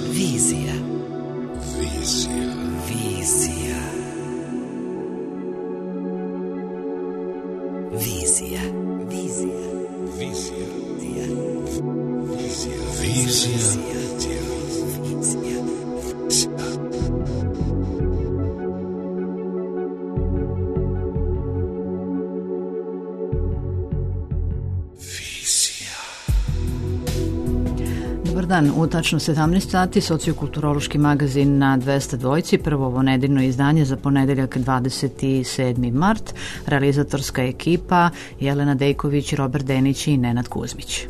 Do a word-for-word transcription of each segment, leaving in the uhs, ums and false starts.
Vizija. Vizija. Vizija. Vizija. Vizija. Vizija. Vizija. Vizija. Dobar dan, u tačno sedamnaest sati sociokulturološki magazin na dvesta dvojci, prvo ovo nedeljno izdanje za ponedeljak dvadeset sedmi mart, realizatorska ekipa Jelena Dejković, Robert Denić i Nenad Kuzmić.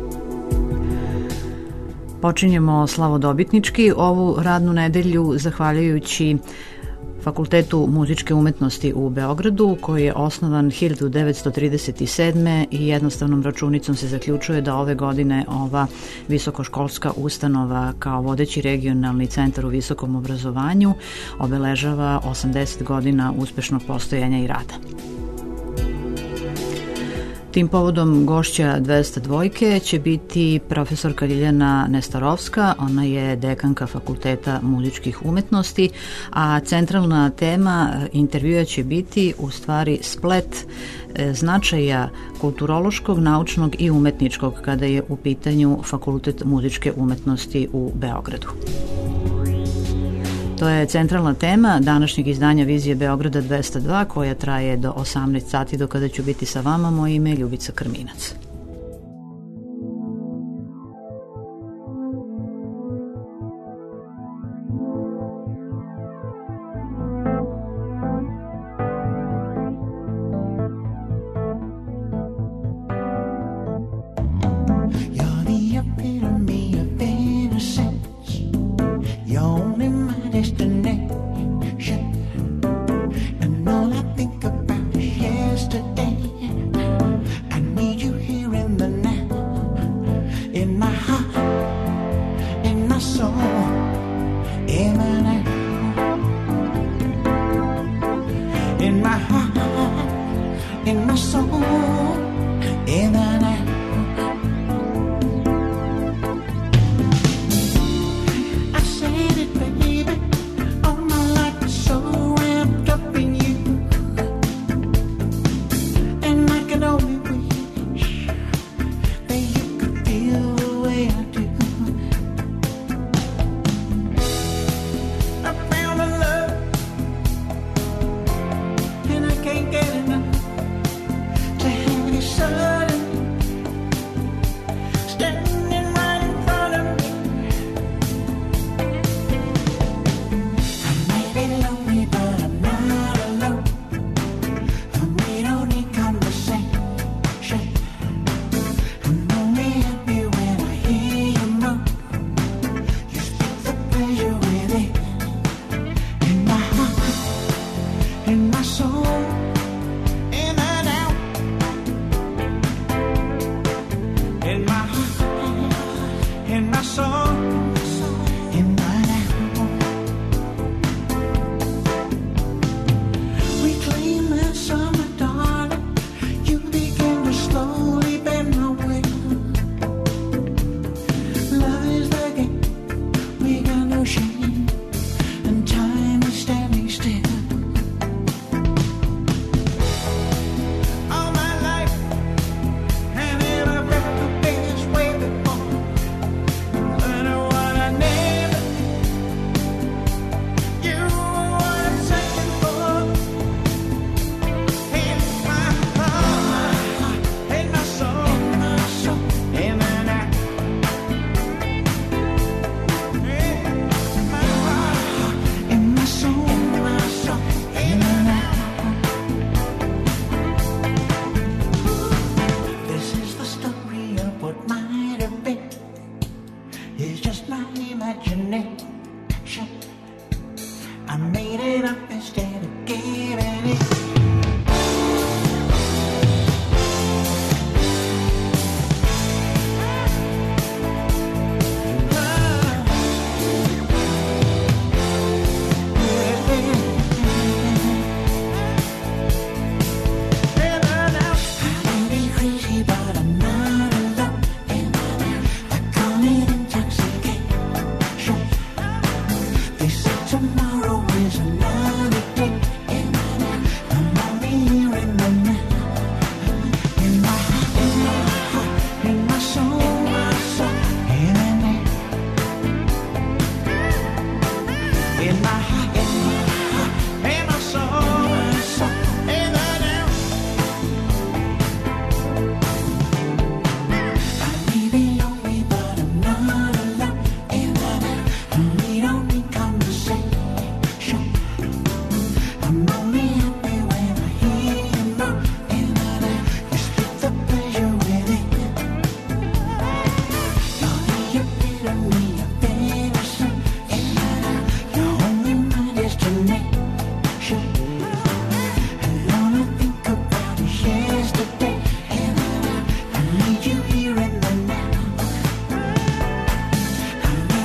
Počinjemo slavodobitnički ovu radnu nedelju zahvaljujući Fakultetu muzičke umetnosti u Beogradu, koji je osnovan hiljadu devetsto trideset sedme i jednostavnom računicom se zaključuje da ove godine ova visokoškolska ustanova kao vodeći regionalni centar u visokom obrazovanju obeležava osamdeset godina uspešnog postojanja i rada. Tim povodom gošća dvesta dvojke će biti profesorka Ljiljana Nestarovska, ona je dekanka Fakulteta muzičkih umetnosti, a centralna tema intervjua će biti u stvari splet značaja kulturološkog, naučnog i umetničkog kada je u pitanju Fakultet muzičke umetnosti u Beogradu. To je centralna tema današnjeg izdanja Vizije Beograda dvesta dva, koja traje do osamnaest sati, do kada ću biti sa vama. Moje ime je Ljubica Krminac. My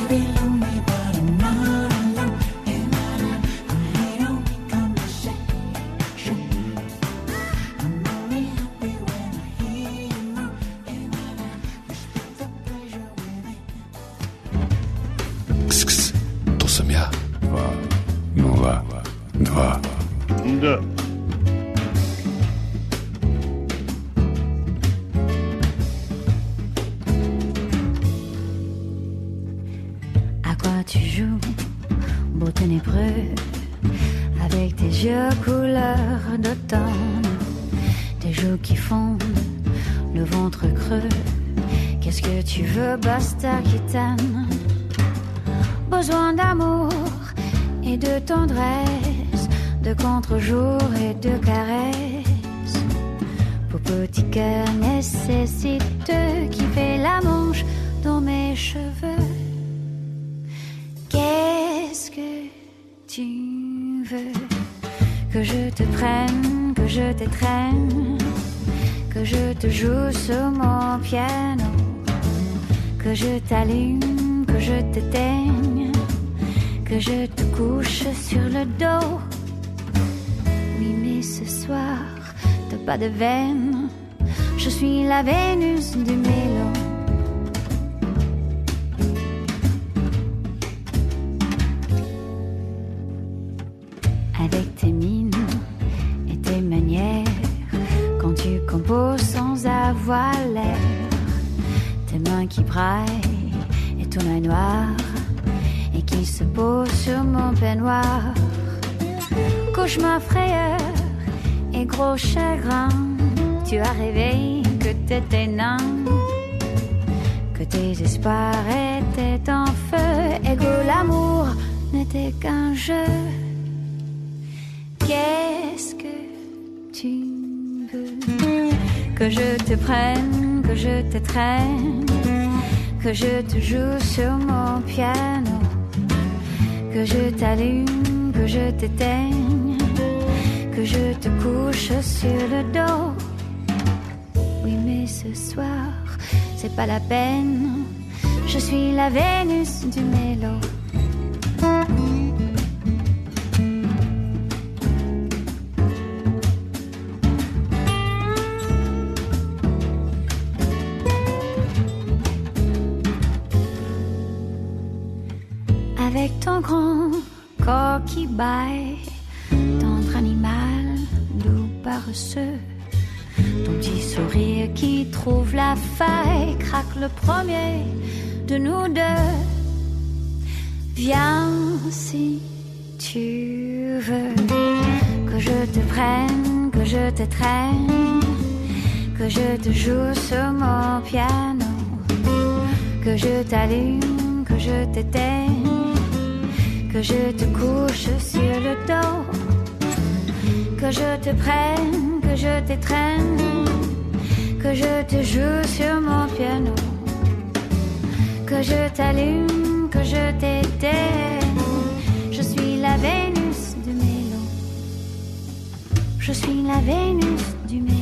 Basta qui t'aime, besoin d'amour et de tendresse, de contre-jour et de caresses. Pour petit cœur nécessiteux qui fait la manche dans mes cheveux. Qu'est-ce que tu veux? Que je te prenne, que je t'étreigne, que je te joue sur mon piano, que je t'allume, que je t'éteigne, que je te couche sur le dos. Oui, mais ce soir, t'as pas de veine, je suis la Vénus du mélo. Avec tes mines et tes manières, quand tu composes sans avoir l'air, tes mains qui braillent et ton œil noir et qui se pose sur mon peignoir. Cauchemar, frayeur et gros chagrin, tu as rêvé que t'étais nain, que tes espoirs étaient en feu et que l'amour n'était qu'un jeu. Qu'est-ce que tu veux? Que je te prenne, que je t'étreigne, que je te joue sur mon piano, que je t'allume, que je t'éteigne, que je te couche sur le dos. Oui, mais ce soir, c'est pas la peine, je suis la Vénus du mélo. Avec ton grand corps qui baille, tendre animal, doux paresseux, ton petit sourire qui trouve la faille, craque le premier de nous deux. Viens si tu veux, que je te prenne, que je te traîne, que je te joue sur mon piano, que je t'allume, que je t'éteigne, que je te couche sur le dos, que je te prenne, que je t'étreigne, que je te joue sur mon piano, que je t'allume, que je t'éteigne. Je suis la Vénus du mélo. Je suis la Vénus du mélo.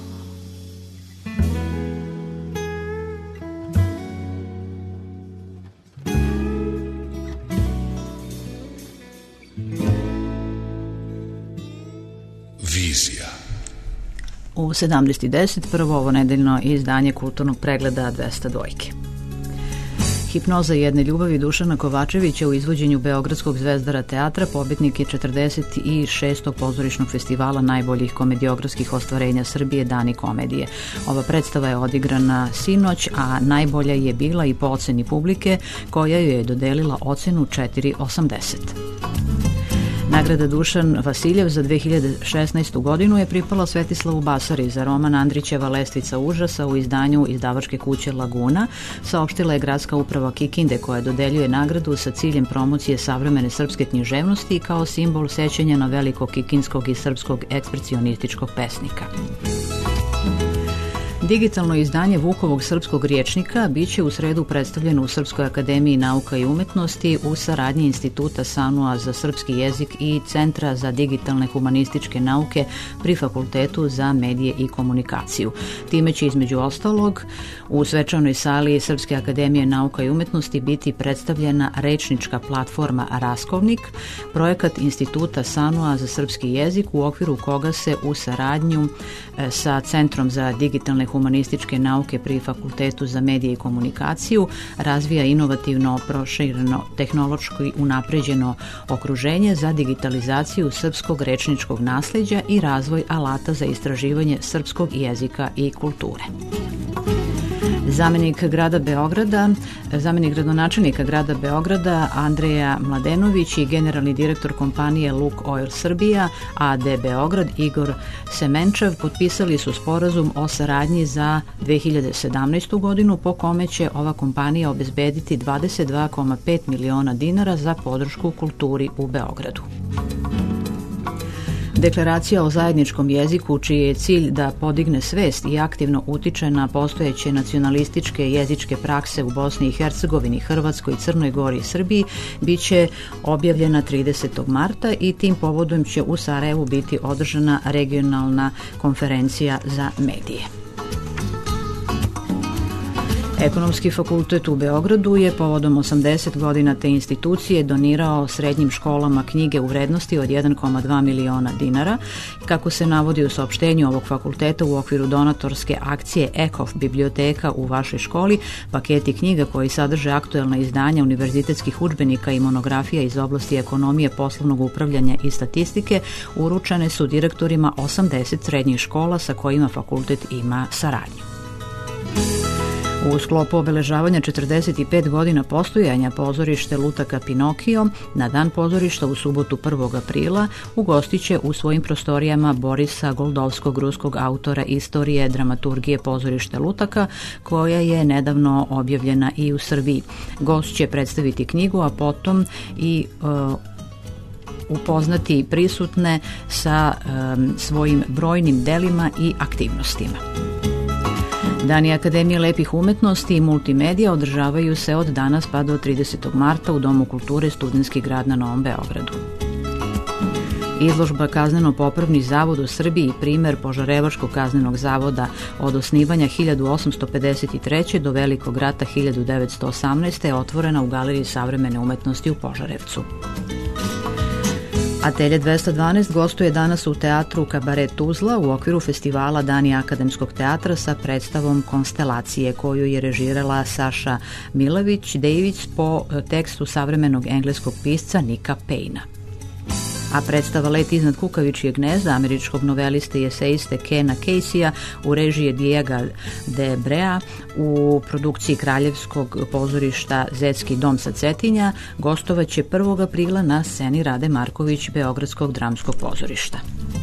U sedamnaest i deset prvo ovo nedeljno izdanje kulturnog pregleda dvesta dvojke. Hipnoza jedne ljubavi Dušana Kovačevića u izvođenju Beogradskog Zvezdara teatra pobednik je četrdeset šestog pozorišnog festivala najboljih komediografskih ostvarenja Srbije Dani komedije. Ova predstava je odigrana sinoć, a najbolja je bila i po oceni publike koja joj je dodelila ocenu četiri osamdeset. Nagrada Dušan Vasiljev za dve hiljade šesnaestu godinu je pripala Svetislavu Basari za roman Andrićeva Lestvica užasa u izdanju izdavačke kuće Laguna, saopštila je gradska uprava Kikinde koja dodeljuje nagradu sa ciljem promocije savremene srpske književnosti kao simbol sećanja na velikog kikinskog i srpskog ekspresionističkog pesnika. Digitalno izdanje Vukovog srpskog rječnika biće u sredu predstavljeno u Srpskoj akademiji nauka i umetnosti u saradnji Instituta SANU-a za srpski jezik i Centra za digitalne humanističke nauke pri Fakultetu za medije i komunikaciju. Time će između ostalog u svečanoj sali Srpske akademije nauka i umetnosti biti predstavljena rečnička platforma Raskovnik, projekat Instituta SANU-a za srpski jezik u okviru koga se u saradnju sa Centrom za digitalne humanističke nauke pri Fakultetu za medije i komunikaciju razvija inovativno, prošireno, tehnološki unapređeno okruženje za digitalizaciju srpskog rečničkog nasleđa i razvoj alata za istraživanje srpskog jezika i kulture. Zamenik grada Beograda, zamenik gradonačelnika grada Beograda Andreja Mladenović i generalni direktor kompanije Luk Oil Srbija a d Beograd Igor Semenčev potpisali su sporazum o saradnji za dve hiljade sedamnaestu. godinu po kome će ova kompanija obezbediti dvadeset dva zarez pet miliona dinara za podršku kulturi u Beogradu. Deklaracija o zajedničkom jeziku, čiji je cilj da podigne svest i aktivno utiče na postojeće nacionalističke jezičke prakse u Bosni i Hercegovini, Hrvatskoj, Crnoj Gori i Srbiji, bit će objavljena tridesetog marta i tim povodom će u Sarajevu biti održana regionalna konferencija za medije. Ekonomski fakultet u Beogradu je povodom osamdeset godina te institucije donirao srednjim školama knjige u vrednosti od jedan zarez dva miliona dinara. Kako se navodi u saopštenju ovog fakulteta u okviru donatorske akcije Ekof biblioteka u vašoj školi, paketi knjiga koji sadrže aktuelna izdanja univerzitetskih udžbenika i monografija iz oblasti ekonomije, poslovnog upravljanja i statistike uručene su direktorima osamdeset srednjih škola sa kojima fakultet ima saradnju. U sklopu obeležavanja četrdeset pet godina postojanja pozorište Lutaka Pinokio na dan pozorišta u subotu prvog aprila ugostit će u svojim prostorijama Borisa Goldovskog, ruskog autora istorije dramaturgije pozorište Lutaka, koja je nedavno objavljena i u Srbiji. Gost će predstaviti knjigu, a potom i uh, upoznati prisutne sa um, svojim brojnim delima i aktivnostima. Dani Akademije lepih umetnosti i multimedija održavaju se od danas pa do tridesetog marta u Domu kulture Studentski grad na Novom Beogradu. Izložba Kazneno-popravni zavod u Srbiji, primer Požarevačkog kaznenog zavoda od osnivanja hiljadu osamsto pedeset treće. do Velikog rata hiljadu devetsto osamnaeste. je otvorena u Galeriji savremene umetnosti u Požarevcu. Atelje dvesta dvanaest gostuje danas u teatru Kabaret Tuzla u okviru festivala Dani akademskog teatra sa predstavom Konstelacije koju je režirala Saša Milović-Dević po tekstu savremenog engleskog pisca Nika Payna. A predstava Let iznad kukavičjeg gnezda američkog noveliste i eseiste Kena Casey-a u režiji Diega de Brea u produkciji Kraljevskog pozorišta Zetski dom sa Cetinja gostovaće prvog aprila na sceni Rade Marković Beogradskog dramskog pozorišta.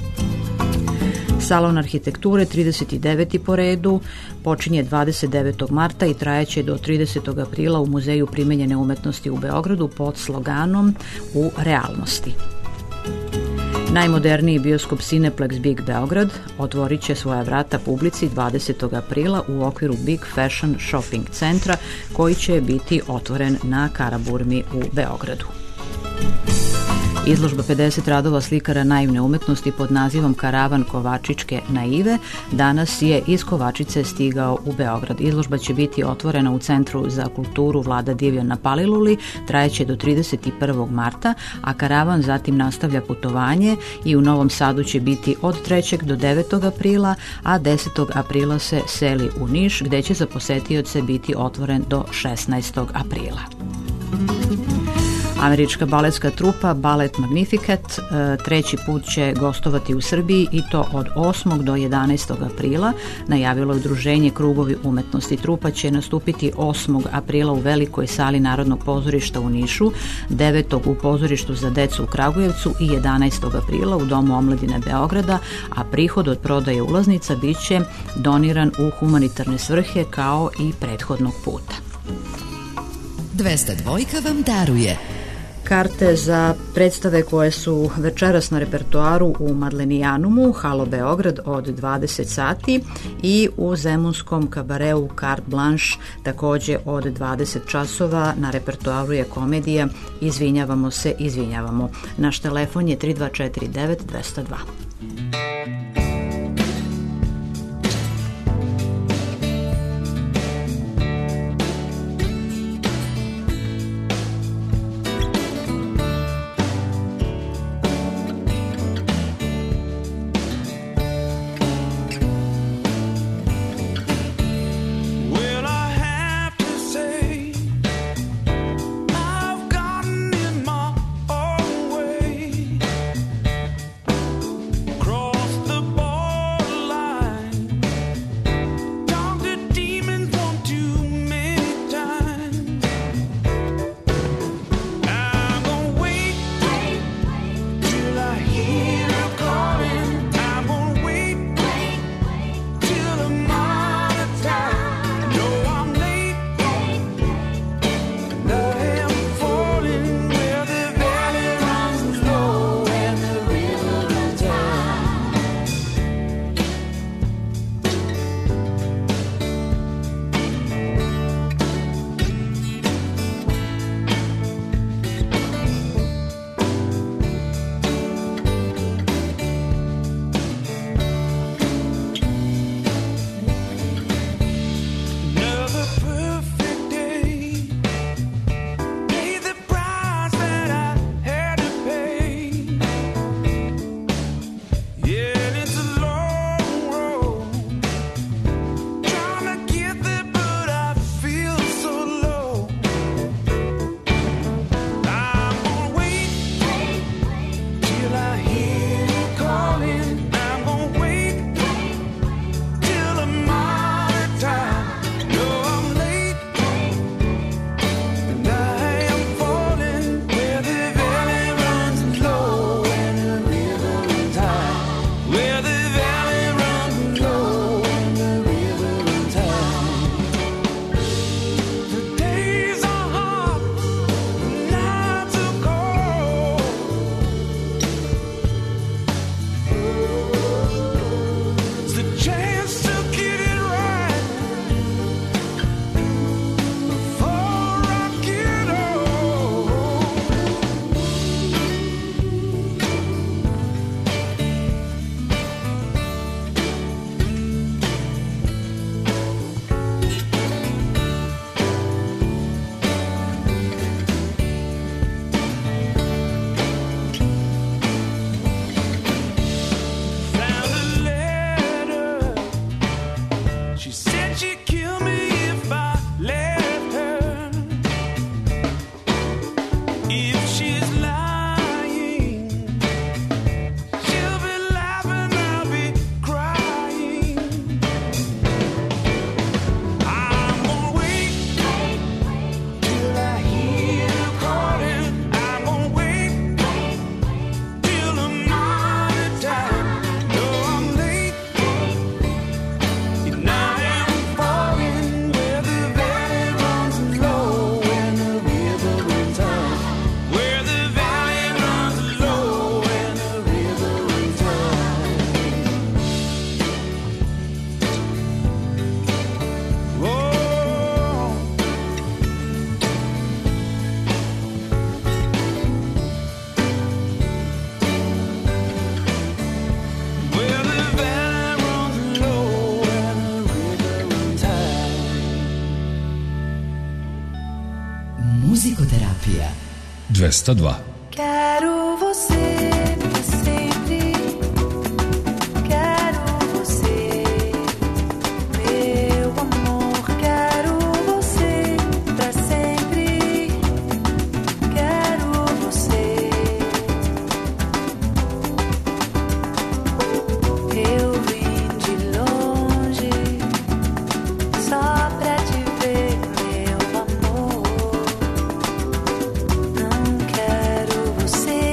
Salon arhitekture trideset deveti po redu počinje dvadeset devetog marta i trajeće do tridesetog aprila u Muzeju primenjene umetnosti u Beogradu pod sloganom U realnosti. Najmoderniji bioskop Cineplex Big Beograd otvorit će svoja vrata publici dvadesetog aprila u okviru Big Fashion Shopping centra koji će biti otvoren na Karaburmi u Beogradu. Izložba pedeset radova slikara naivne umetnosti pod nazivom Karavan Kovačičke naive danas je iz Kovačice stigao u Beograd. Izložba će biti otvorena u Centru za kulturu Vlada Divljan na Paliluli, trajeće do trideset prvog marta, a karavan zatim nastavlja putovanje i u Novom Sadu će biti od trećeg do devetog aprila, a desetog aprila se seli u Niš, gde će za posetioce biti otvoren do šesnaestog aprila. Američka baletska trupa Ballet Magnificat treći put će gostovati u Srbiji i to od osmog do jedanaestog aprila, najavilo je udruženje Krugovi umetnosti. Trupa će nastupiti osmog aprila u Velikoj sali Narodnog pozorišta u Nišu, devetog u pozorištu za decu u Kragujevcu i jedanaestog aprila u Domu omladine Beograda, a prihod od prodaje ulaznica bit će doniran u humanitarne svrhe kao i prethodnog puta. dvesta dva vam daruje Karte za predstave koje su večeras na repertoaru u Madlenijanumu, Halo Beograd od dvadeset sati i u zemunskom kabareu Carte Blanche takođe od dvadeset časova. Na repertoaru je komedija Izvinjavamo se, izvinjavamo. Naš telefon je tri dva četiri devet dva zero dva. Muzikoterapija dvesta dva. Quero você pra sempre. Quero você, meu amor. Quero você pra sempre. Quero você. Eu vim de longe só pra te ver, meu amor. Não quero você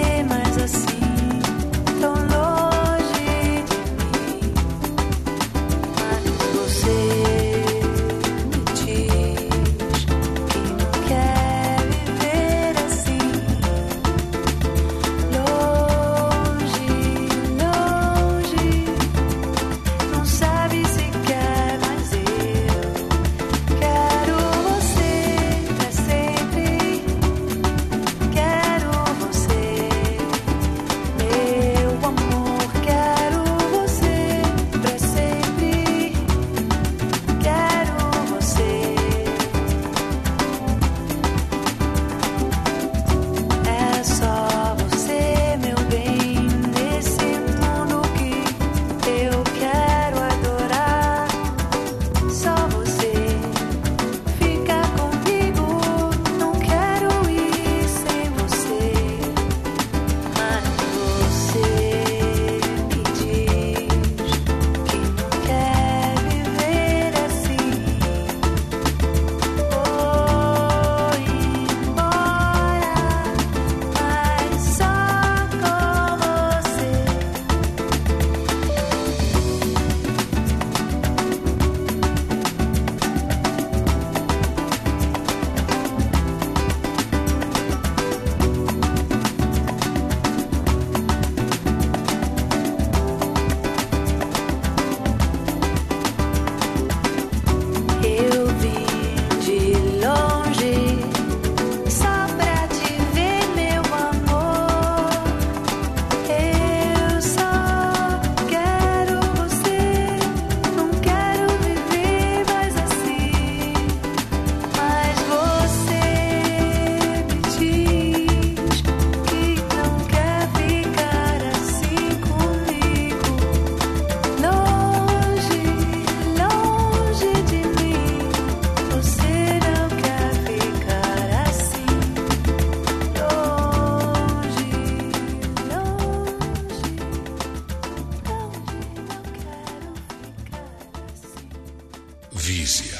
Vizija.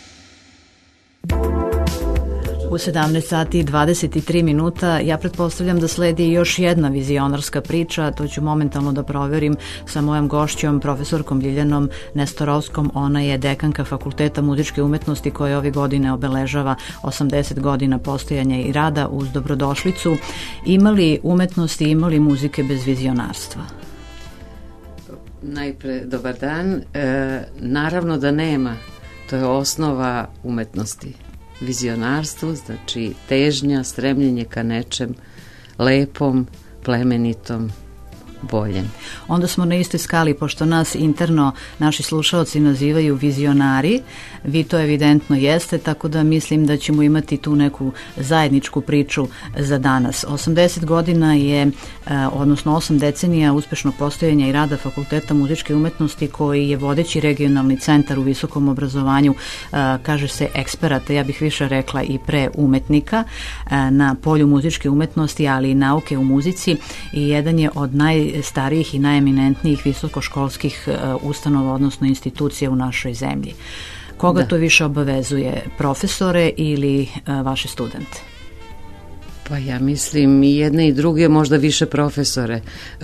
U sedamnaest sati i dvadeset tri minuta ja pretpostavljam da sledi još jedna vizionarska priča, to ću momentalno da proverim sa mojom gošćom, profesorkom Ljiljanom Nestorovskom. Ona je dekanka Fakulteta muzičke umetnosti koja ove godine obeležava osamdeset godina postojanja i rada uz dobrodošlicu. Imali umetnosti, imali muzike bez vizionarstva? Najpre, dobar dan. E, naravno da nema. To je osnova umetnosti. Vizionarstvo, znači težnja, stremljenje ka nečem lepom, plemenitom, boljem. Onda smo na istoj skali, pošto nas interno naši slušaoci nazivaju vizionari, vi to evidentno jeste, tako da mislim da ćemo imati tu neku zajedničku priču za danas. osamdeset godina je, odnosno osam decenija uspešnog postojanja i rada Fakulteta muzičke umetnosti, koji je vodeći regionalni centar u visokom obrazovanju, kaže se eksperata, ja bih više rekla i pre umetnika, na polju muzičke umetnosti, ali i nauke u muzici, i jedan je od najstarijih i najeminentnijih visokoškolskih ustanova, odnosno institucija u našoj zemlji. Koga da. To više obavezuje, profesore ili a, vaše studente? Pa ja mislim i jedne i druge, možda više profesore. E,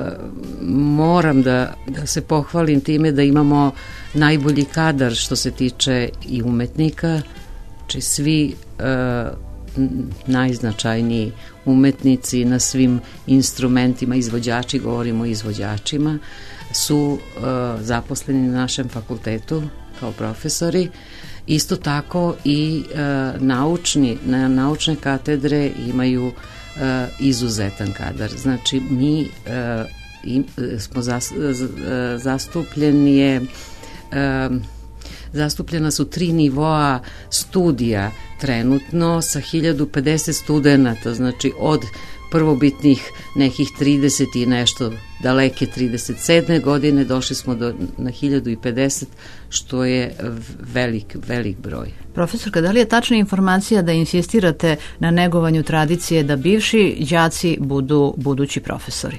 moram da, da se pohvalim time da imamo najbolji kadar što se tiče i umetnika, znači svi e, najznačajniji umetnici na svim instrumentima, izvođači, govorimo o izvođačima, su uh, zaposleni na našem fakultetu kao profesori. Isto tako i uh, naučni, na naučne katedre imaju uh, izuzetan kadar. Znači mi uh, im, smo zas, uh, zastupljeni je uh, zastupljena su tri nivoa studija trenutno sa hiljadu pedeset studenta, znači od prvobitnih nekih trideset i nešto daleke trideset sedme godine došli smo do, na hiljadu pedeset, što je velik, velik broj. Profesorka, da li je tačna informacija da insistirate na negovanju tradicije da bivši đaci budu budući profesori?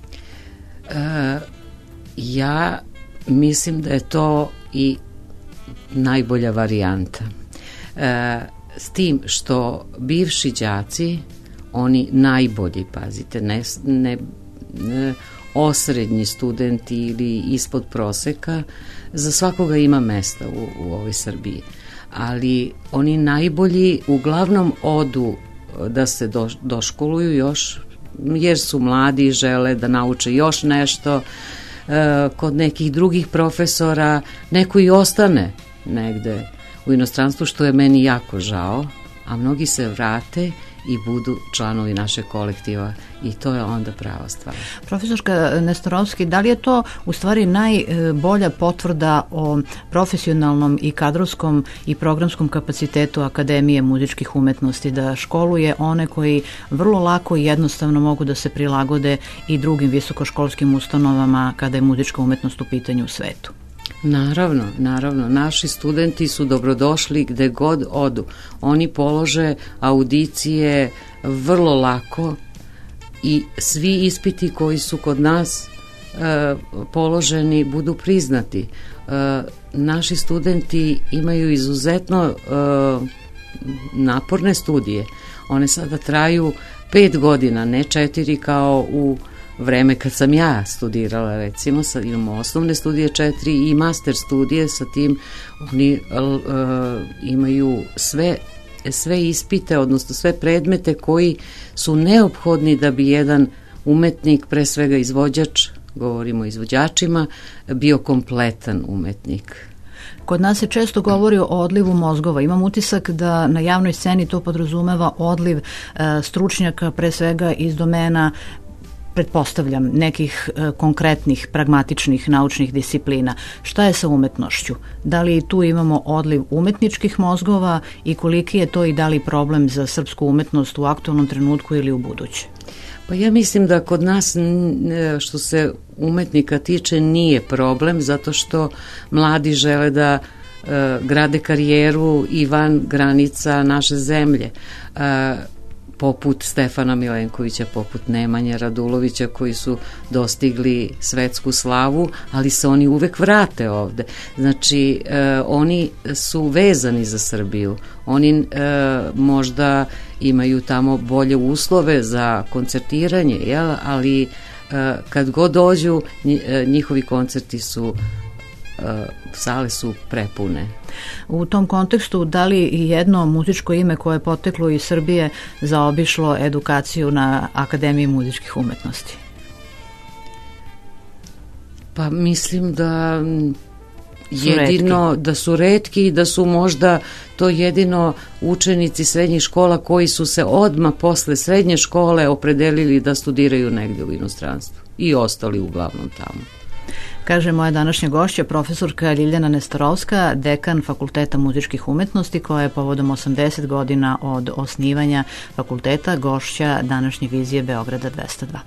E, ja mislim da je to i najbolja varijanta. E, s tim što bivši đaci, oni najbolji, pazite, ne, ne, ne osrednji studenti ili ispod proseka, za svakoga ima mesta u, u ovoj Srbiji. Ali oni najbolji uglavnom odu da se do, doškoluju još, jer su mladi i žele da nauče još nešto. E, kod nekih drugih profesora neko i ostane negde u inostranstvu, što je meni jako žao, a mnogi se vrate i budu članovi našeg kolektiva i to je onda prava stvar. Profesorka Nestorovski, da li je to u stvari najbolja potvrda o profesionalnom i kadrovskom i programskom kapacitetu Akademije muzičkih umetnosti, da školuje one koji vrlo lako i jednostavno mogu da se prilagode i drugim visokoškolskim ustanovama kada je muzička umetnost u pitanju u svetu? Naravno, naravno. Naši studenti su dobrodošli gde god odu. Oni polože audicije vrlo lako i svi ispiti koji su kod nas e, položeni budu priznati. E, naši studenti imaju izuzetno e, naporne studije. One sada traju pet godina, ne četiri kao u vreme kad sam ja studirala, recimo. Sad imamo osnovne studije četiri i master studije, sa tim oni uh, imaju sve, sve ispite, odnosno sve predmete koji su neophodni da bi jedan umetnik, pre svega izvođač, govorimo o izvođačima, bio kompletan umetnik. Kod nas se često govori o odlivu mozgova. Imam utisak da na javnoj sceni to podrazumeva odliv uh, stručnjaka, pre svega iz domena, pretpostavljam, nekih e, konkretnih, pragmatičnih naučnih disciplina. Šta je sa umetnošću? Da li tu imamo odliv umetničkih mozgova i koliki je to i da li problem za srpsku umetnost u aktualnom trenutku ili u buduće? Pa ja mislim da kod nas, što se umetnika tiče, nije problem, zato što mladi žele da e, grade karijeru i van granica naše zemlje. E, poput Stefana Milenkovića, poput Nemanje Radulovića, koji su dostigli svetsku slavu, ali se oni uvek vrate ovde. Znači, e, oni su vezani za Srbiju. Oni e, možda imaju tamo bolje uslove za koncertiranje, jel? Ali e, kad god dođu, njihovi koncerti su, e, sale su prepune. U tom kontekstu, da li jedno muzičko ime koje je poteklo iz Srbije zaobišlo edukaciju na Akademiji muzičkih umetnosti? Pa mislim da jedino da su retki i da su možda to jedino učenici srednjih škola koji su se odmah posle srednje škole opredelili da studiraju negde u inostranstvu i ostali uglavnom tamo. Kaže moja današnja gošća, profesorka Ljiljana Nestorovska, dekan Fakulteta muzičkih umetnosti, koja je povodom osamdeset godina od osnivanja fakulteta gošća današnje vizije Beograda dvesta dva.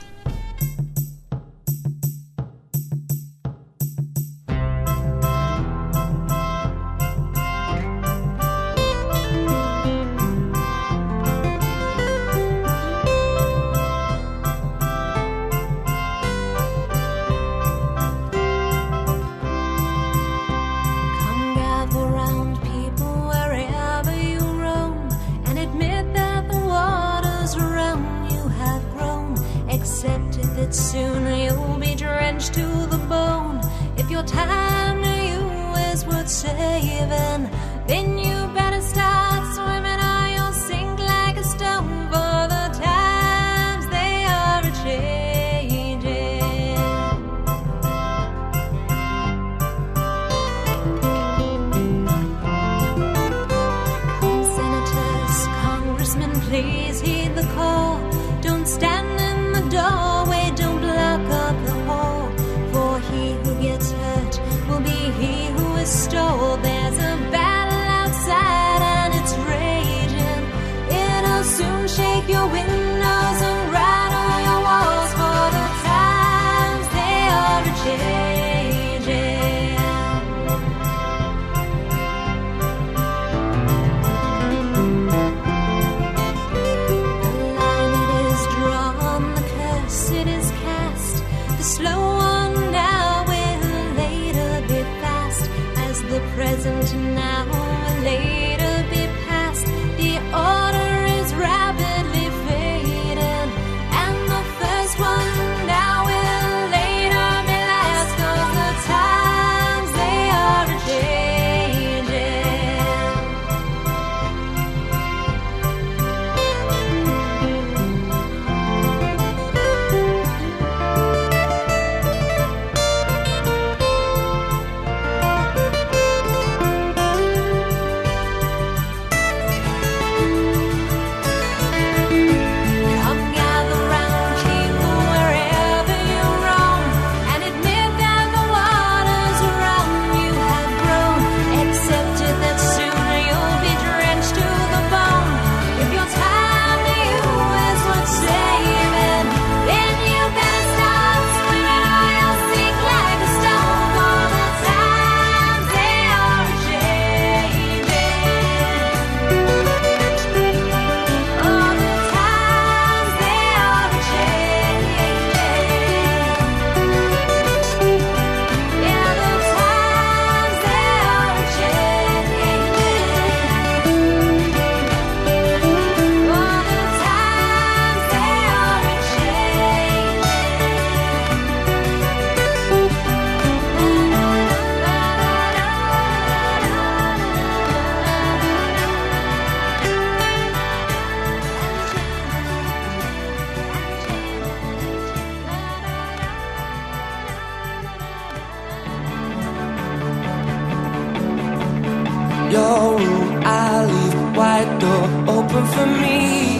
Your room, I leave wide door open for me.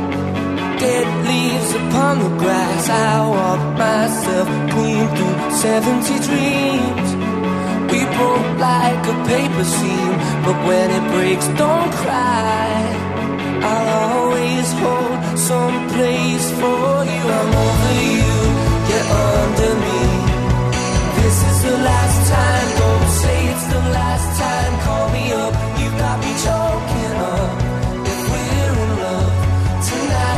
Dead leaves upon the grass, I walk myself clean through seventy dreams. We broke like a paper seam, but when it breaks, don't cry. I'll always hold some place for you. I'm over you, you're under me. This is the last time, don't say it's the last time. Call me up, you got me choking up. If we're in love tonight,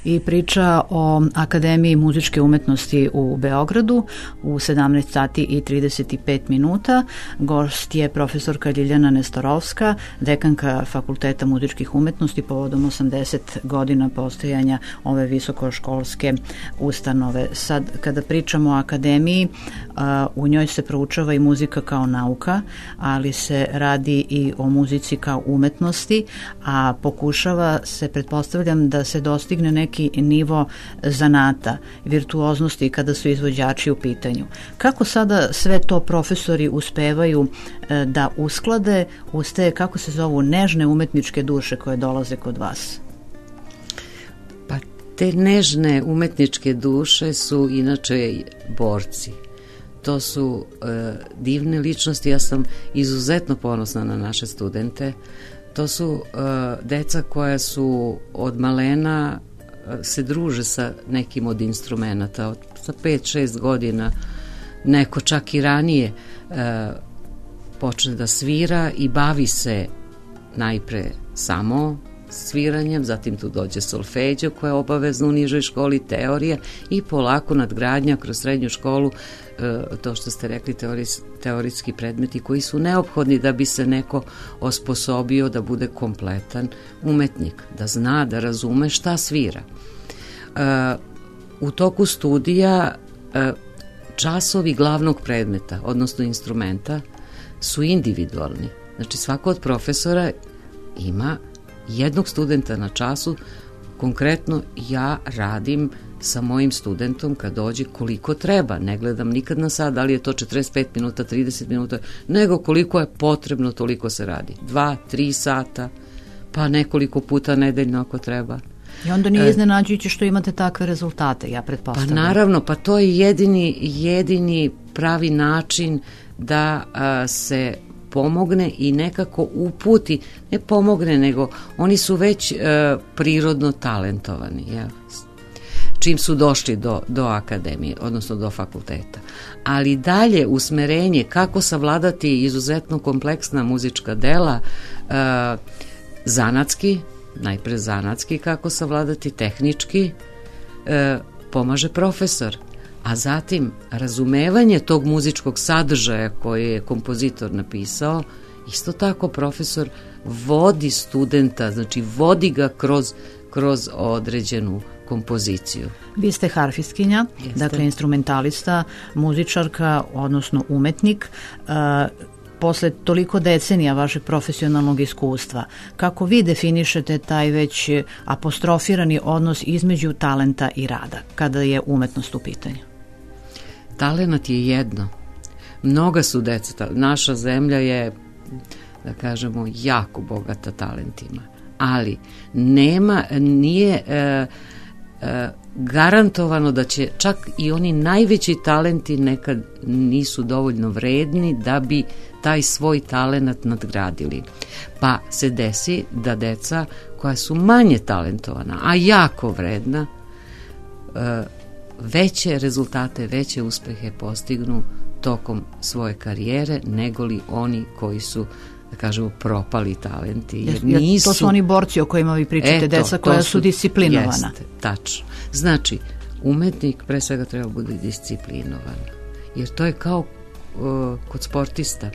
i priča o Akademiji muzičke umetnosti u Beogradu u sedamnaest sati i trideset pet minuta. Gost je profesorka Ljiljana Nestorovska, dekanka Fakulteta muzičkih umetnosti povodom osamdeset godina postojanja ove visokoškolske ustanove. Sad, kada pričamo o akademiji, u njoj se proučava i muzika kao nauka, ali se radi i o muzici kao umetnosti, a pokušava se, pretpostavljam, da se dostigne neki nivo zanata, virtuoznosti kada su izvođači u pitanju. Kako sada sve to profesori uspevaju da usklade uz te, kako se zovu, nežne umetničke duše koje dolaze kod vas? Pa te nežne umetničke duše su inače borci. To su e, divne ličnosti, ja sam izuzetno ponosna na naše studente. To su e, deca koja su od malena e, se druže sa nekim od instrumenta, od, sa pet šest godina, neko čak i ranije e, počne da svira i bavi se najpre samo sviranjem, zatim tu dođe solfeđo koja je obavezno u nižoj školi, teorija i polako nadgradnja kroz srednju školu, to što ste rekli, teorijs, teorijski predmeti koji su neophodni da bi se neko osposobio da bude kompletan umetnik, da zna, da razume šta svira. U toku studija časovi glavnog predmeta, odnosno instrumenta, su individualni. Znači svako od profesora ima jednog studenta na času. Konkretno ja radim sa mojim studentom kad dođe koliko treba, ne gledam nikad na sad da li je to četrdeset pet minuta, trideset minuta, nego koliko je potrebno, toliko se radi. Dva, tri sata, pa nekoliko puta nedeljno ako treba. I onda nije iznenađujuće što imate takve rezultate, ja pretpostavljam. Pa naravno, pa to je jedini, jedini pravi način da a, se pomogne i nekako uputi, ne pomogne, nego oni su već e, prirodno talentovani, ja. Čim su došli do, do akademije, odnosno do fakulteta. Ali dalje usmerenje kako savladati izuzetno kompleksna muzička dela, e, zanatski, najpre zanatski kako savladati, tehnički, e, pomaže profesor. A zatim razumevanje tog muzičkog sadržaja koje je kompozitor napisao, isto tako profesor vodi studenta, znači vodi ga kroz, kroz određenu kompoziciju. Vi ste harfistkinja, Jeste. Dakle instrumentalista, muzičarka, odnosno umetnik. Uh, posle toliko decenija vašeg profesionalnog iskustva, kako vi definišete taj već apostrofirani odnos između talenta i rada, kada je umetnost u pitanju? Talenat je jedno. Mnoga su deca, naša zemlja je, da kažemo, jako bogata talentima, ali nema, nije e, e, garantovano da će čak i oni najveći talenti nekad nisu dovoljno vredni da bi taj svoj talenat nadgradili. Pa se desi da deca koja su manje talentovana, a jako vredna, e, veće rezultate, veće uspehe postignu tokom svoje karijere nego li oni koji su, da kažemo, propali talenti. Jer nisu... To su oni borci o kojima vi pričate, Eto, deca koja su, su disciplinovana. Jeste, tačno. Znači, umetnik pre svega treba bude disciplinovan. Jer to je kao uh, kod sportista.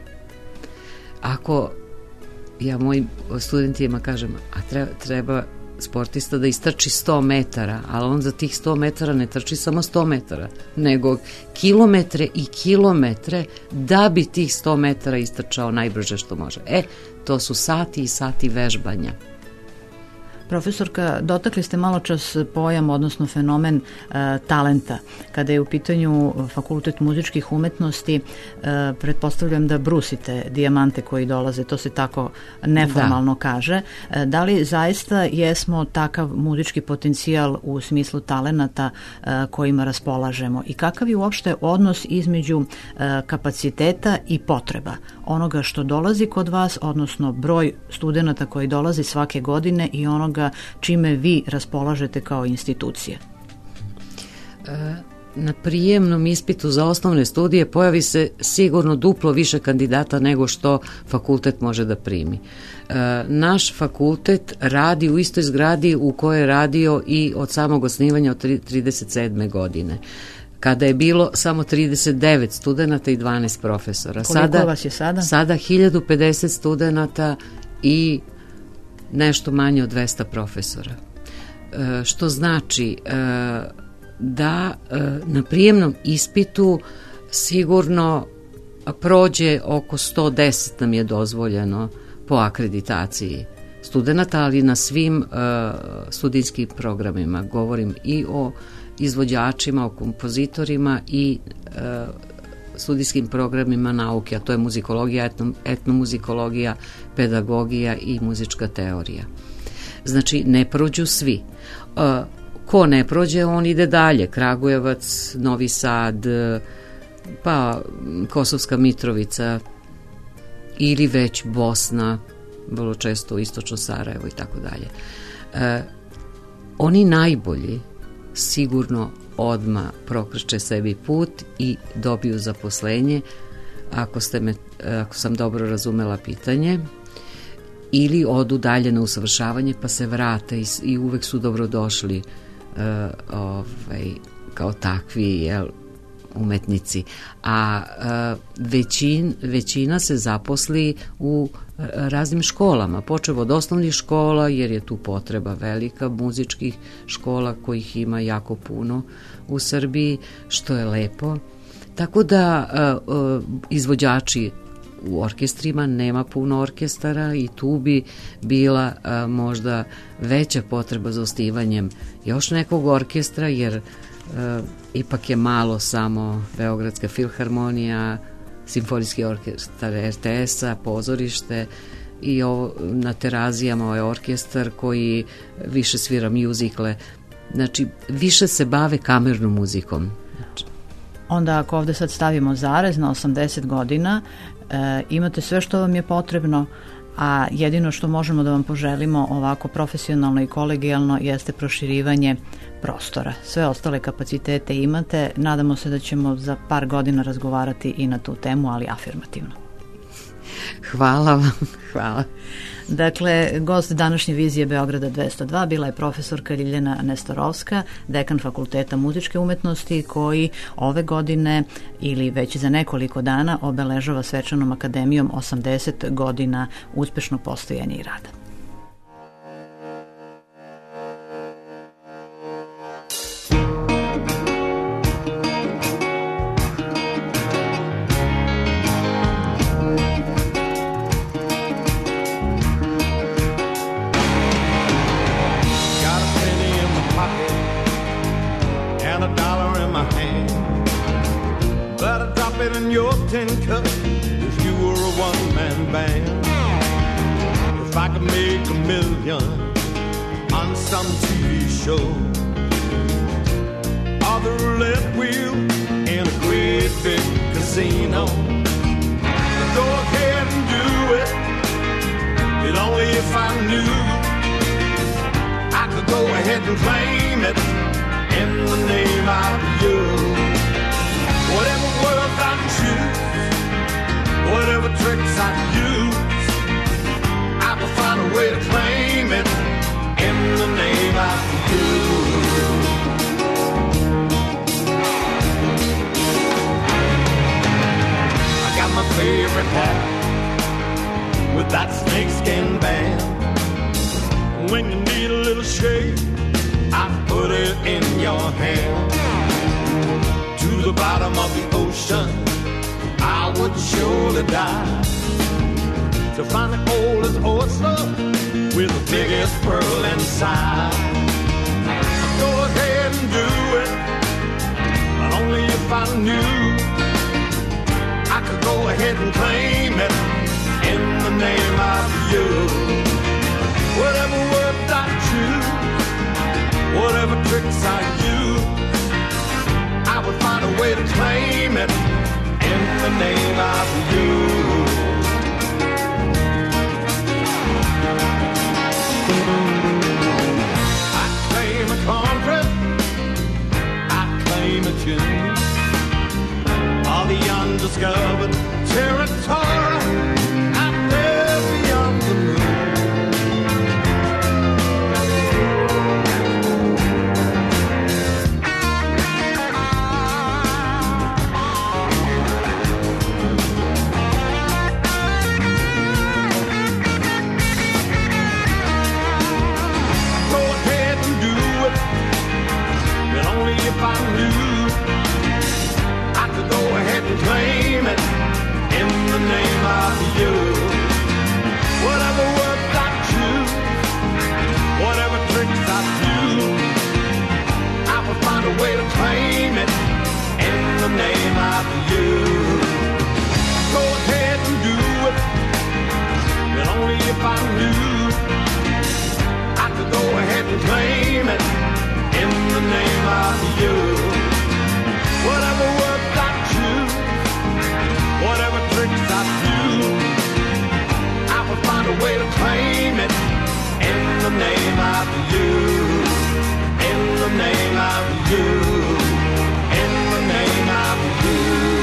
Ako ja mojim studentima kažem, a treba, treba sportista da istrči sto metara, ali on za tih sto metara ne trči samo sto metara, nego kilometre i kilometre da bi tih sto metara istrčao najbrže što može. E, to su sati i sati vežbanja. Profesorka, dotakli ste malo čas pojam, odnosno fenomen e, talenta. Kada je u pitanju Fakultet muzičkih umetnosti, e, pretpostavljam da brusite dijamante koji dolaze, to se tako neformalno da. kaže. E, da li zaista jesmo takav muzički potencijal u smislu talenata e, kojima raspolažemo i kakav je uopšte odnos između e, kapaciteta i potreba onoga što dolazi kod vas, odnosno broj studenata koji dolazi svake godine i onoga čime vi raspolažete kao institucija? E, na prijemnom ispitu za osnovne studije pojavi se sigurno duplo više kandidata nego što fakultet može da primi. E, naš fakultet radi u istoj zgradi u kojoj je radio i od samog osnivanja od trideset sedme godine. Kada je bilo samo trideset devet studenata i dvanaest profesora. Koliko sada, vas je sada? Sada hiljadu pedeset studenata i nešto manje od dvesta profesora. E, što znači e, da e, na prijemnom ispitu sigurno prođe oko sto deset nam je dozvoljeno po akreditaciji studenata, ali na svim e, studijskim programima. Govorim i o izvođačima, o kompozitorima i e, studijskim programima nauke, a to je muzikologija, etno, etnomuzikologija, pedagogija i muzička teorija. Znači, ne prođu svi. E, ko ne prođe, on ide dalje. Kragujevac, Novi Sad, pa Kosovska Mitrovica ili već Bosna, vrlo često istočno Sarajevo i tako dalje. E, oni najbolji sigurno odma prokrče sebi put i dobiju zaposlenje, ako, ste me, ako sam dobro razumela pitanje, ili odu dalje na usavršavanje pa se vrate i, i uvek su dobrodošli uh, ovaj, kao takvi, jel, umetnici. A uh, većin, većina se zaposli u raznim školama, počev od osnovnih škola, jer je tu potreba velika, muzičkih škola kojih ima jako puno u Srbiji, što je lepo. Tako da uh, uh, izvođači u orkestrima, nema puno orkestara i tu bi bila uh, možda veća potreba za osnivanjem još nekog orkestra, jer uh, ipak je malo samo Beogradska filharmonija, simfonijski orkestar er te es-a, pozorište i ovo, na Terazijama ovaj orkestar koji više svira mjuzikle, znači više se bave kamernom muzikom. Znači. Onda ako ovde sad stavimo zarez na osamdeset godina, e, imate sve što vam je potrebno, a jedino što možemo da vam poželimo ovako profesionalno i kolegijalno jeste proširivanje prostora. Sve ostale kapacitete imate, nadamo se da ćemo za par godina razgovarati i na tu temu, ali afirmativno. Hvala vam, hvala. Dakle, gost današnje vizije Beograda dvesta dva bila je profesorka Ljiljana Nestorovska, dekan Fakulteta muzičke umetnosti, koji ove godine ili već za nekoliko dana obeležava svečanom akademijom osamdeset godina uspešnog postojanja i rada. Tin cup if you were a one-man band. If I could make a million on some T V show, or the roulette wheel in a great big casino, go ahead and do it, but only if I knew I could go ahead and claim it in the name of you. Whatever words I choose, whatever tricks I use, I will find a way to claim it in the name of you. I got my favorite hat with that snakeskin band. When you need a little shade, I put it in your hand. To the bottom of the ocean I would surely die to find the oldest oyster with the biggest pearl inside. Go ahead and do it, but only if I knew I could go ahead and claim it in the name of you. Whatever words I choose, whatever tricks I use, I would find a way to claim it in the name of you. I claim a country, I claim a tune. undiscovered territory out there beyond the moon. Go ahead and do it, but only if I knew I could go ahead and claim it in the name of you. Whatever words I choose, whatever tricks I do, I will find a way to claim it in the name of you. Go ahead and do it, but only if I knew I could go ahead and claim it in the name of you. Whatever words I choose, whatever tricks I do, I will find a way to claim it in the name of you. In the name of you. In the name of you.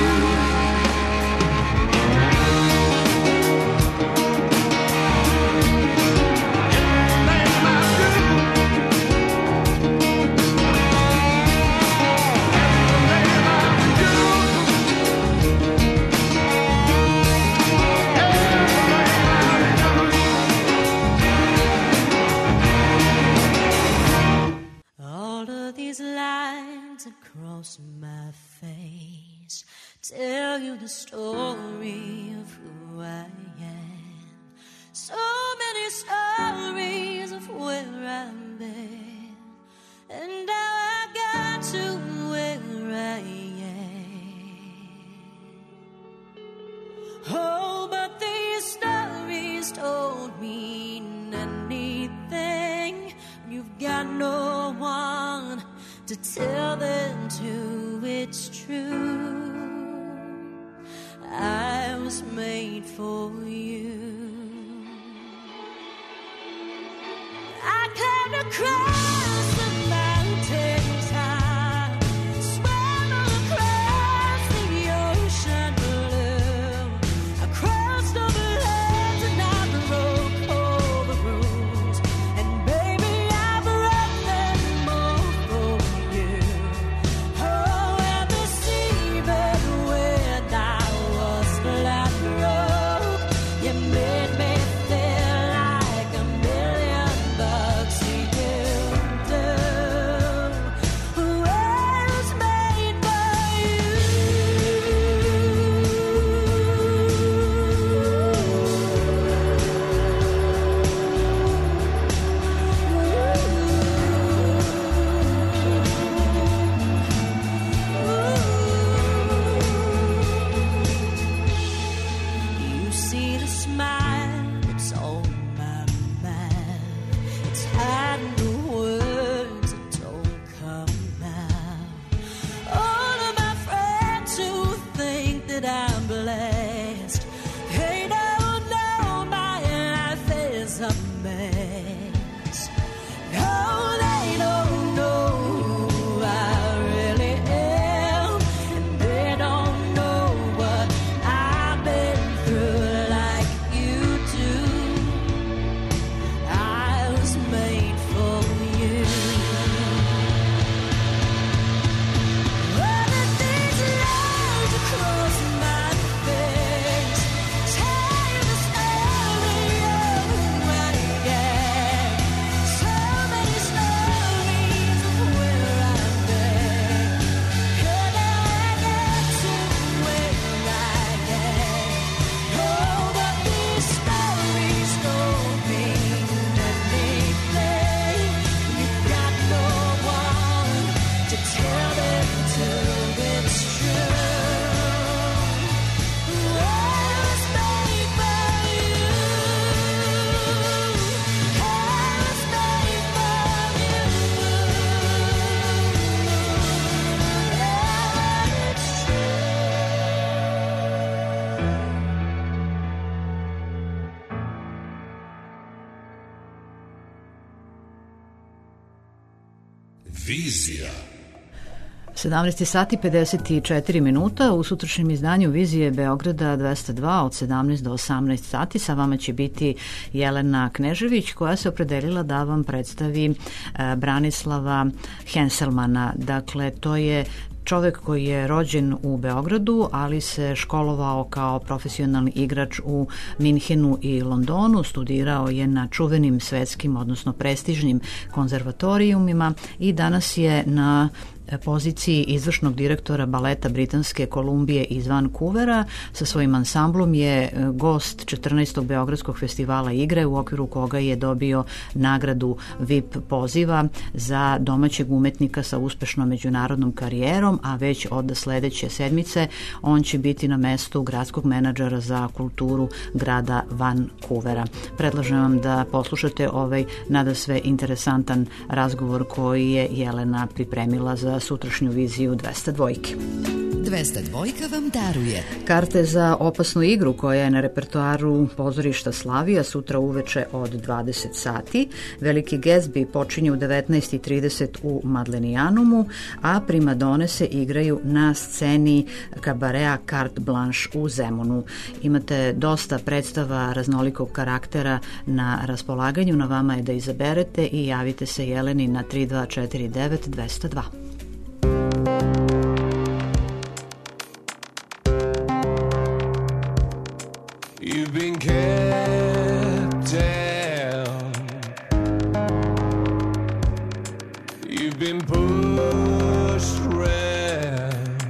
Across my face, tell you the story of who I am. So many stories of where I've been and how I got to where I am. Oh, but these stories don't mean anything. You've got no one to tell them to. It's true, I was made for you. I came across the mountain top, swam across the ocean blue, I crossed over lands and I broke all the rules, and baby I broke them all for you. Oh, and the seabed when I was flat broke, you made me feel like a million bucks to you do. I was made for you. You see the smile that's on my mouth, it's hiding the words that don't come out. All of my friends who think that I'm blessed, they don't know my life is a mess. No, they don't know who I really am, and they don't know what I've been through like you do. I was made for you. Running these lines across my face, tell you the story of who I am. So many stories of where I've been, and now I get to where I am. Oh, but these stories don't mean anything. You've got no one to tell them to. It's true. I was made for you. I was made for you. Yeah, it's true. Vizija. sedamnaest sati pedeset četiri minuta. U sutrašnjem izdanju Vizije Beograda dvesta dva od sedamnaest do osamnaest sati sa vama će biti Jelena Knežević, koja se opredelila da vam predstavi Branislava Henselmana. Dakle, to je čovek koji je rođen u Beogradu, ali se školovao kao profesionalni igrač u Minhenu i Londonu, studirao je na čuvenim svetskim, odnosno prestižnim konzervatorijumima i danas je na poziciji izvršnog direktora baleta Britanske Kolumbije iz Vancouvera. Sa svojim ansamblom je gost četrnaestog Beogradskog festivala igre, u okviru koga je dobio nagradu V I P poziva za domaćeg umetnika sa uspešnom međunarodnom karijerom, a već od sledeće sedmice on će biti na mestu gradskog menadžera za kulturu grada Vancouvera. Predlažem vam da poslušate ovaj nadasve interesantan razgovor koji je Jelena pripremila za sutrašnju Viziju dvesta dva. dvesta dva vam daruje karte za Opasnu igru koja je na repertoaru pozorišta Slavija sutra uveče od dvadeset sati. Veliki Gatsby počinje u devetnaest i trideset u Madlenijanumu, a primadone se igraju na sceni kabarea Carte Blanche u Zemunu. Imate dosta predstava raznolikog karaktera na raspolaganju, na vama je da izaberete i javite se Jeleni na tri dva četiri devet dvesta dva. You've been kept down. You've been pushed around.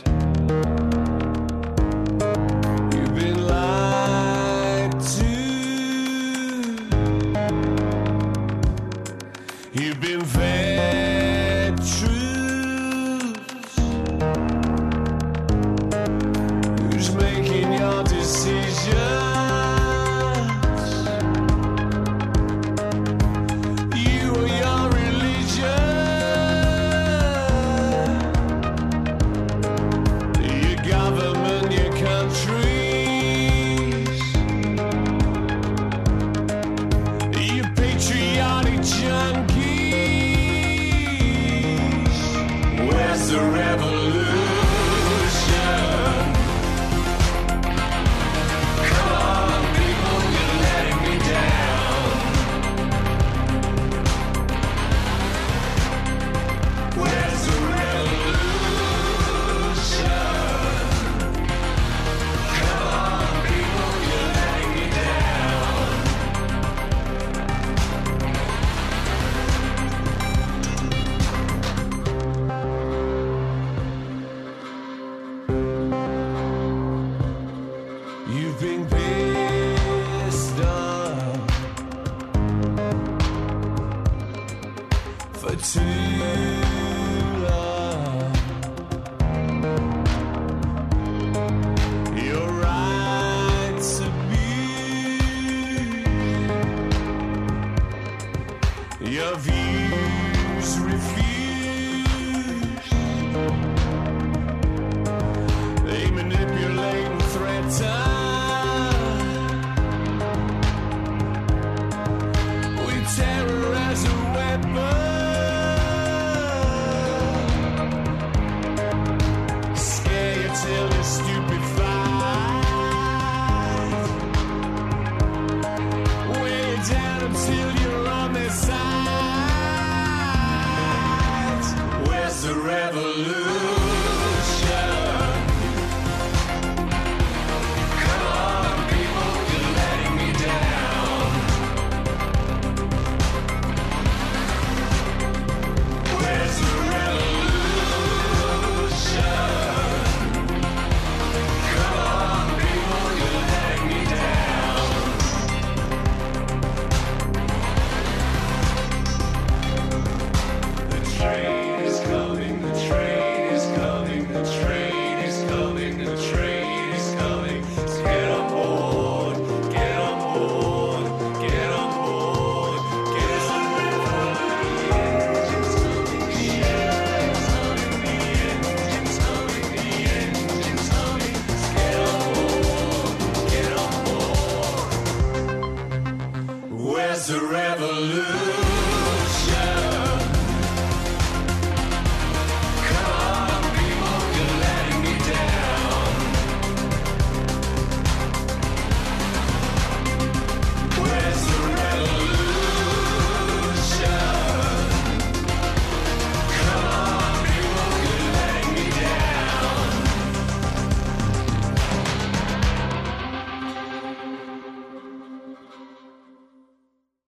You've been lied to. You've been fed truths. Who's making your decisions? You or your religion? Your government, your countries? Your patriotic junkies? Where's the revolution? You've been pissed off for two